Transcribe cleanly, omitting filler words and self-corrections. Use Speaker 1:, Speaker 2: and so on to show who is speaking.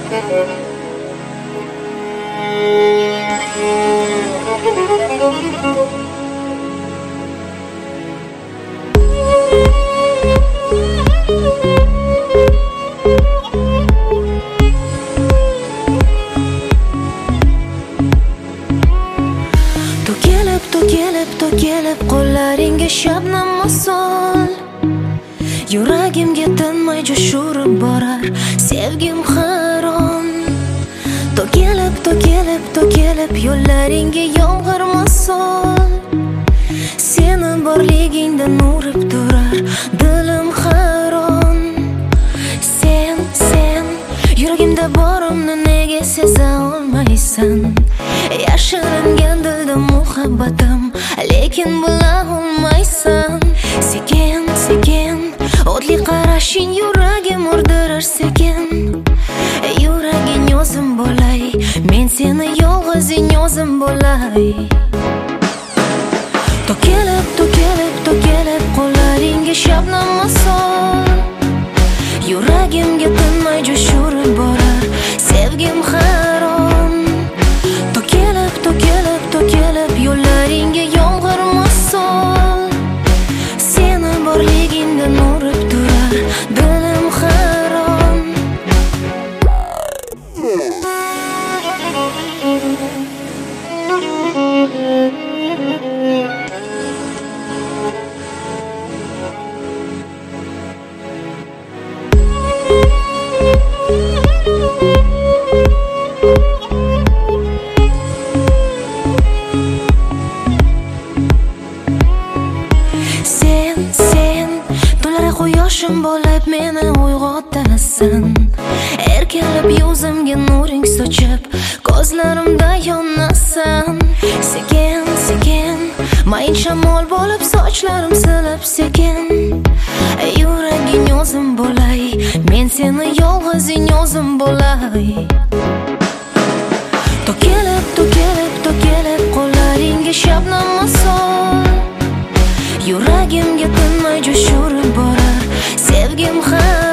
Speaker 1: To'kilib qo'llaringga shabnam misol, yuragimga tinmay jo'shurib borar sevgim harom. To'kilib yo'llaringga yomg'ir misol, seni borligingdan urib turar dilim harom. Sen yuragimda borimni nega seza olmaysan? Yashiringan dilda muhabbatim, lekin bila olmaysan. Sekin o'tli qarashing yuragim urdirar sekin. Yuraging yozim bo'lay, men seni yolg'izing yozim bo'lay. To'kilib qo'llaringga shabnam misol, yuragimga tinmay jo'shurib borar sevgim harom. To'kilib yo'llaringga yomg'ir misol, seni borligingdan urib turar dilim harom. Sen tunlari quyoshim bo'lib meni uyg'otasan. Erkalab yuzimga nuring sochib, ko'zlarimda yonasan. Sekin mayin shamol bo'lib sochlarim silib sekin. Yuraging yozim bo'lay, men seni yolg'izing yozim bo'lay. To'kilib qo'llaringga shabnam misol, yuragimga tinmay jo'shurib borar sevgim